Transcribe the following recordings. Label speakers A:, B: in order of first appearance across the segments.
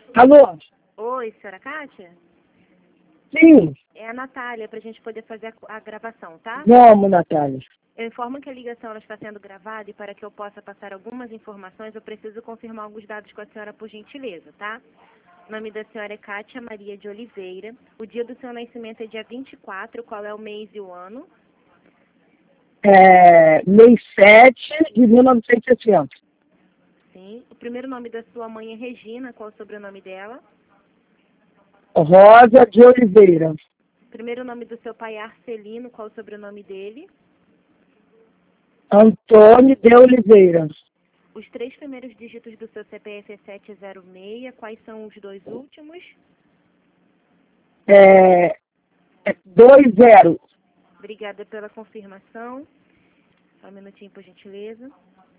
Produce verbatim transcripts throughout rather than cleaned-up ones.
A: Alô?
B: Oi, senhora Kátia?
A: Sim,
B: É a Natália, para a gente poder fazer a, a gravação, tá?
A: vamos, Natália.
B: Eu informo que a ligação ela está sendo gravada e para que eu possa passar algumas informações, eu preciso confirmar alguns dados com a senhora por gentileza, tá? O nome da senhora é Kátia Maria de Oliveira. O dia do seu nascimento é dia vinte e quatro, qual é o mês e o ano?
A: É, mês sete de mil novecentos e sessenta.
B: Sim. O primeiro nome da sua mãe é Regina, qual é o sobrenome dela?
A: Rosa de Oliveira.
B: O primeiro nome do seu pai é Arcelino, qual é o sobrenome dele?
A: Antônio de Oliveira.
B: Os três primeiros dígitos do seu C P F é sete zero seis, quais são os dois últimos?
A: É, é dois zero.
B: Obrigada pela confirmação. Só um minutinho, por gentileza.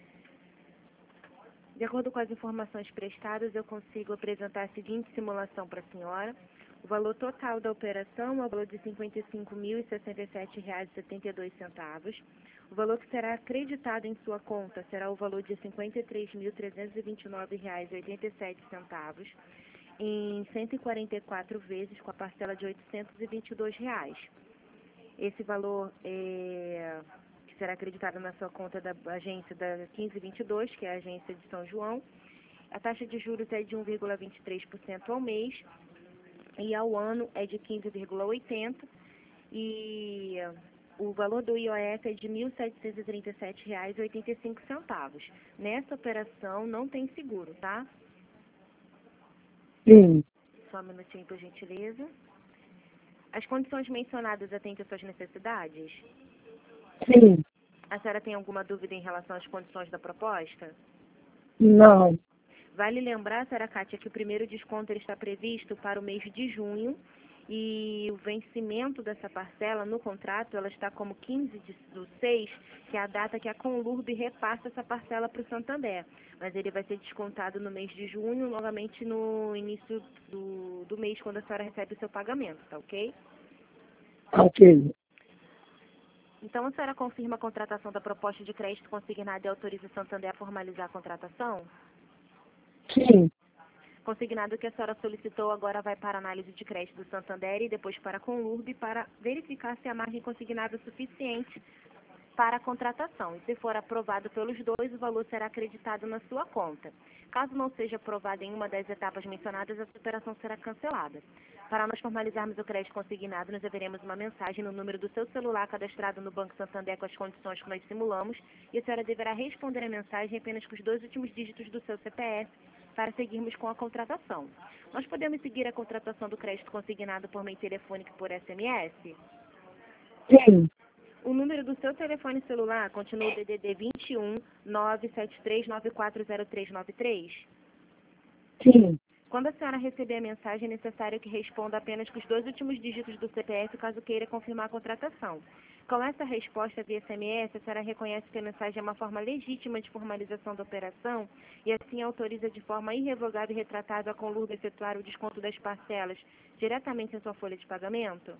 B: De acordo com as informações prestadas, eu consigo apresentar a seguinte simulação para a senhora. O valor total da operação é o valor de cinquenta e cinco mil e sessenta e sete reais e setenta e dois centavos. O valor que será acreditado em sua conta será o valor de cinquenta e três mil trezentos e vinte e nove reais e oitenta e sete centavos em cento e quarenta e quatro vezes com a parcela de oitocentos e vinte e dois reais. Esse valor é, que será acreditado na sua conta da agência da quinze vinte e dois, que é a agência de São João. A taxa de juros é de um vírgula vinte e três por cento ao mês e ao ano é de quinze vírgula oitenta por cento e o valor do I O F é de mil setecentos e trinta e sete reais e oitenta e cinco centavos. Nessa operação não tem seguro, tá?
A: Sim,
B: Só um minutinho, por gentileza. As condições mencionadas atendem às suas necessidades?
A: sim,
B: A senhora tem alguma dúvida em relação às condições da proposta?
A: não.
B: Vale lembrar, senhora Kátia, que o primeiro desconto ele está previsto para o mês de junho e o vencimento dessa parcela no contrato ela está como quinze de, do seis, que é a data que a Conlurb repassa essa parcela para o Santander. Mas ele vai ser descontado no mês de junho, novamente no início do, do mês, quando a senhora recebe o seu pagamento, tá ok?
A: Ok.
B: Então, a senhora confirma a contratação da proposta de crédito consignada e autoriza o Santander a formalizar a contratação?
A: Sim,
B: Consignado que a senhora solicitou agora vai para a análise de crédito do Santander e depois para a Conlurb para verificar se a margem consignada é suficiente para a contratação. E se for aprovado pelos dois, o valor será acreditado na sua conta. Caso não seja aprovado em uma das etapas mencionadas, essa operação será cancelada. Para nós formalizarmos o crédito consignado, nós enviaremos uma mensagem no número do seu celular cadastrado no Banco Santander com as condições que nós simulamos e a senhora deverá responder a mensagem apenas com os dois últimos dígitos do seu C P F para seguirmos com a contratação. Nós podemos seguir a contratação do crédito consignado por meio telefônico e por S M S?
A: sim,
B: O número do seu telefone celular continua o D D D vinte e um, nove sete três nove quatro zero três nove três?
A: sim.
B: Quando a senhora receber a mensagem, é necessário que responda apenas com os dois últimos dígitos do C P F, caso queira confirmar a contratação. Com essa resposta via S M S, a senhora reconhece que a mensagem é uma forma legítima de formalização da operação e assim autoriza de forma irrevogável e retratável a Conlurb a efetuar o desconto das parcelas diretamente em sua folha de pagamento?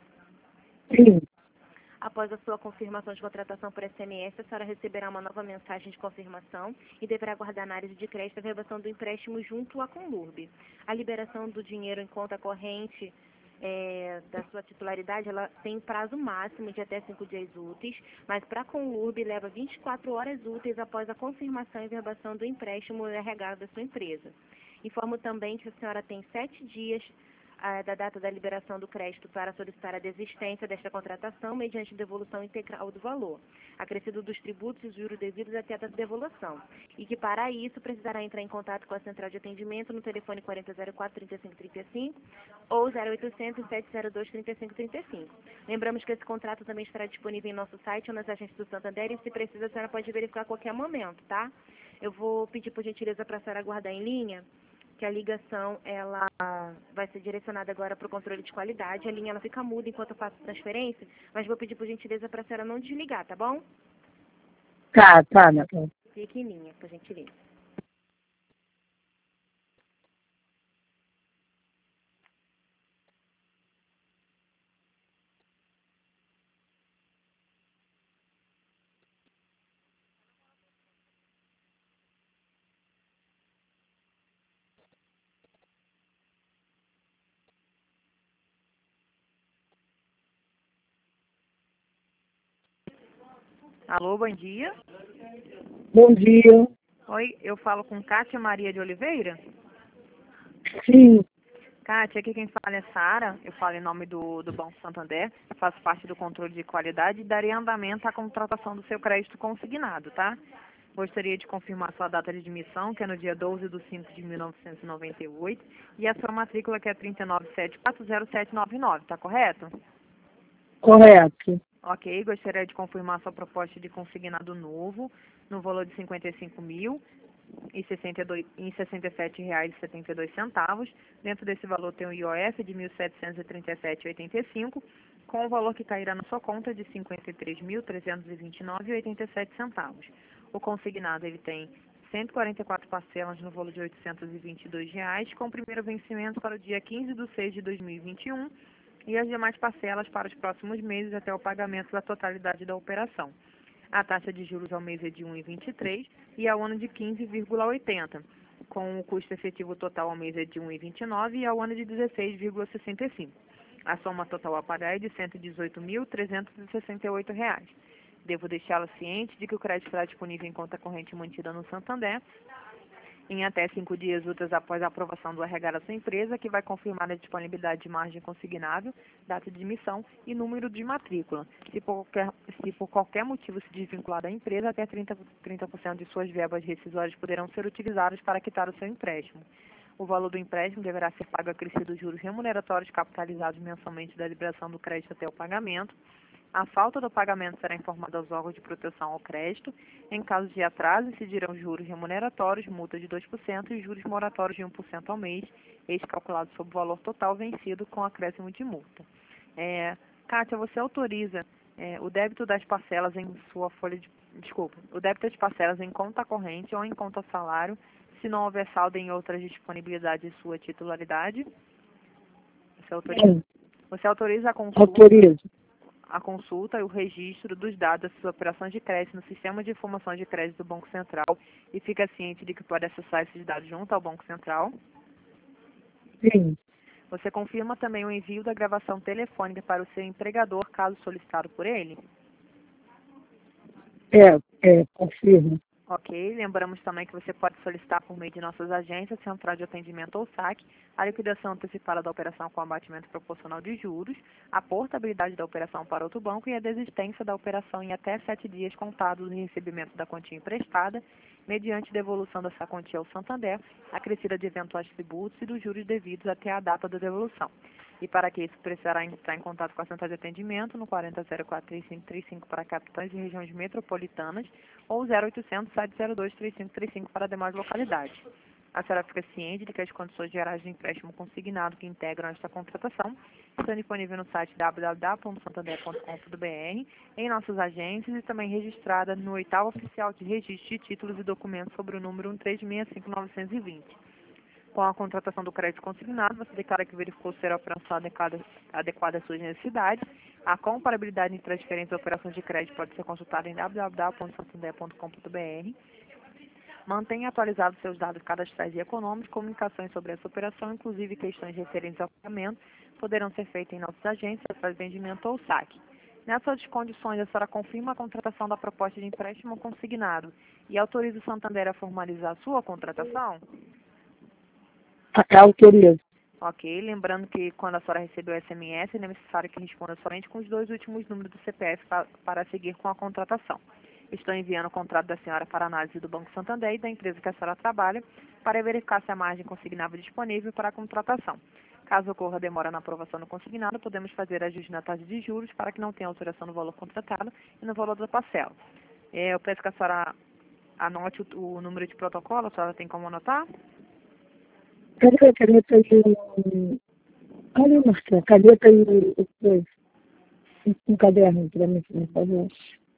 A: Sim,
B: Após a sua confirmação de contratação por S M S, a senhora receberá uma nova mensagem de confirmação e deverá aguardar a análise de crédito e a verbação do empréstimo junto à Conlurb. A liberação do dinheiro em conta corrente é, da sua titularidade, ela tem prazo máximo de até cinco dias úteis, mas para a Conlurb leva vinte e quatro horas úteis após a confirmação e verbação do empréstimo encarregado da sua empresa. Informo também que a senhora tem sete dias ah, da data da liberação do crédito para solicitar a desistência desta contratação mediante devolução integral do valor, acrescido dos tributos e juros devidos até a data de devolução, e que para isso precisará entrar em contato com a central de atendimento no telefone quarenta zero quatro, trinta e cinco trinta e cinco ou zero oitocentos, sete zero dois, trinta e cinco trinta e cinco. Lembramos que esse contrato também estará disponível em nosso site ou nas agências do Santander e, se precisa, a senhora pode verificar a qualquer momento, tá? Eu vou pedir por gentileza para a senhora aguardar em linha, que a ligação ela vai ser direcionada agora para o controle de qualidade. A linha ela fica muda enquanto eu faço transferência, mas vou pedir por gentileza para a senhora não desligar, tá bom?
A: tá, tá, Natália.
B: Fique em linha, por gentileza.
C: Alô, bom dia.
A: Bom dia.
C: Oi, eu falo com Kátia Maria de Oliveira.
A: Sim,
C: Kátia, aqui quem fala é Sara. Eu falo em nome do, do Banco Santander. Faço parte do controle de qualidade e darei andamento à contratação do seu crédito consignado, tá? Gostaria de confirmar sua data de admissão, que é no dia doze de cinco de mil novecentos e noventa e oito, e a sua matrícula, que é trinta nove sete quatro zero sete nove nove, tá correto?
A: correto.
C: Ok, gostaria de confirmar sua proposta de consignado novo, no valor de cinquenta e cinco mil e sessenta e dois e sessenta e sete reais e setenta e dois centavos. Dentro desse valor tem o I O F de mil setecentos e trinta e sete reais e oitenta e cinco, com o valor que cairá na sua conta de cinquenta e três mil trezentos e vinte e nove reais e oitenta e sete centavos. O consignado ele tem cento e quarenta e quatro parcelas no valor de oitocentos e vinte e dois reais, com o primeiro vencimento para o dia quinze de seis de dois mil e vinte e um e as demais parcelas para os próximos meses até o pagamento da totalidade da operação. A taxa de juros ao mês é de um vírgula vinte e três e ao ano de quinze vírgula oitenta, com o custo efetivo total ao mês é de um vírgula vinte e nove e ao ano de dezesseis vírgula sessenta e cinco. A soma total a pagar é de cento e dezoito mil trezentos e sessenta e oito reais. Devo deixá-la ciente de que o crédito estará disponível em conta corrente mantida no Santander em até cinco dias úteis após a aprovação do R H da sua empresa, que vai confirmar a disponibilidade de margem consignável, data de emissão e número de matrícula. Se por qualquer, se por qualquer motivo se desvincular da empresa, até trinta por cento de suas verbas rescisórias poderão ser utilizadas para quitar o seu empréstimo. O valor do empréstimo deverá ser pago acrescido dos juros remuneratórios capitalizados mensalmente da liberação do crédito até o pagamento. A falta do pagamento será informada aos órgãos de proteção ao crédito. Em caso de atraso, incidirão juros remuneratórios, multa de dois por cento e juros moratórios de um por cento ao mês, este calculado sobre o valor total vencido com acréscimo de multa. É, Kátia, você autoriza é, o débito das parcelas em sua folha de... Desculpa, o débito das parcelas em conta corrente ou em conta salário, se não houver saldo em outras disponibilidades de sua titularidade? Você autoriza,
A: Sim,
C: você autoriza a consulta...
A: autorizo.
C: a consulta e o registro dos dados das suas operações de crédito no Sistema de Informação de Crédito do Banco Central e fica ciente de que pode acessar esses dados junto ao Banco Central.
A: Sim,
C: Você confirma também o envio da gravação telefônica para o seu empregador, caso solicitado por ele?
A: é, é, confirmo.
C: Ok. Lembramos também que você pode solicitar por meio de nossas agências, Central de Atendimento ou saque, a liquidação antecipada da operação com abatimento proporcional de juros, a portabilidade da operação para outro banco e a desistência da operação em até sete dias contados do recebimento da quantia emprestada, mediante devolução dessa quantia ao Santander, acrescida de eventuais tributos e dos juros devidos até a data da devolução. E para que isso, precisará entrar em contato com a Central de Atendimento no quarenta zero quatro três cinco três cinco para capitães e regiões metropolitanas ou zero oitocentos sete zero dois três cinco três cinco para demais localidades. A senhora fica ciente de que as condições gerais de empréstimo consignado que integram esta contratação estão disponíveis no site w w w ponto santander ponto com ponto b r, em nossas agências e também registrada no oitavo oficial de registro de títulos e documentos sobre o número um três seis cinco nove dois zero. Com a contratação do crédito consignado, você declara que verificou ser a operação adequada, adequada às suas necessidades. A comparabilidade entre as diferentes operações de crédito pode ser consultada em w w w ponto santander ponto com ponto b r. Mantenha atualizados seus dados cadastrais e econômicos. Comunicações sobre essa operação, inclusive questões referentes ao pagamento, poderão ser feitas em nossas agências, através de vendimento ou saque. Nessas condições, a senhora confirma a contratação da proposta de empréstimo consignado e autoriza o Santander a formalizar a sua contratação?
A: A- Autorizo.
C: Ok, lembrando que quando a senhora recebeu o S M S, é necessário que responda somente com os dois últimos números do C P F pa- para seguir com a contratação. Estou enviando o contrato da senhora para análise do Banco Santander e da empresa que a senhora trabalha para verificar se a margem consignável é disponível para a contratação. Caso ocorra demora na aprovação do consignado, podemos fazer ajuste na taxa de juros para que não tenha alteração no valor contratado e no valor da parcela. É, eu peço que a senhora anote o, o número de protocolo, a senhora tem como anotar?
A: Cadê a caneta e o... Cadê, Marcelo? Caneta e o... o coisa? Um, um caderno para mim, por favor.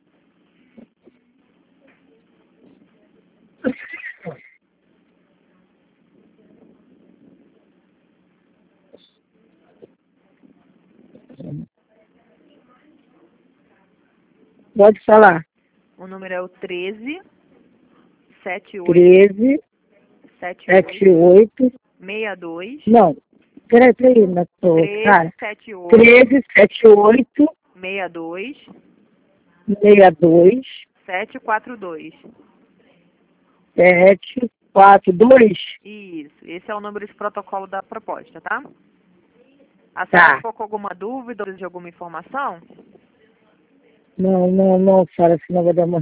A: Pode falar.
C: O número é o treze, setenta e oito,
A: treze,
C: setenta
A: setenta e oito...
C: sessenta e dois,
A: Não. Peraí, peraí, na tua,
C: treze,
A: cara.
C: setenta e oito,
A: treze, setenta e oito,
C: sessenta e dois,
A: seis dois,
C: sete quatro dois.
A: sete quatro dois.
C: Isso, esse é o número de protocolo da proposta, tá? A senhora ficou com alguma dúvida ou de alguma informação?
A: Não, não, não, senhora, senão vai demorar.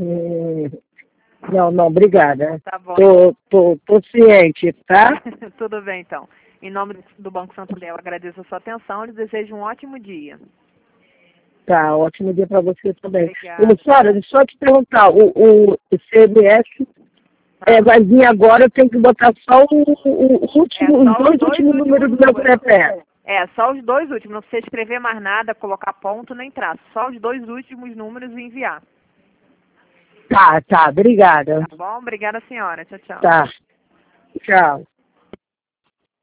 A: Não, não, obrigada.
C: Tá bom.
A: Tô, tô, tô ciente, tá?
C: Tudo bem, então. Em nome do Banco Santander, eu agradeço a sua atenção e lhe desejo um ótimo dia.
A: Tá, ótimo dia para você também.
C: Obrigada.
A: Ô, senhora, deixa eu te perguntar, o, o, o C M S é, vai vir agora, eu tenho que botar só o, o, o último,
C: É, só
A: os dois,
C: os dois
A: últimos números do
C: últimos
A: meu
C: números.
A: C P F.
C: É, só os dois últimos. Não precisa escrever mais nada, colocar ponto nem traço. Só os dois últimos números e enviar.
A: Tá, tá, obrigada.
C: Tá bom? Obrigada, senhora. Tchau, tchau.
A: Tá, tchau.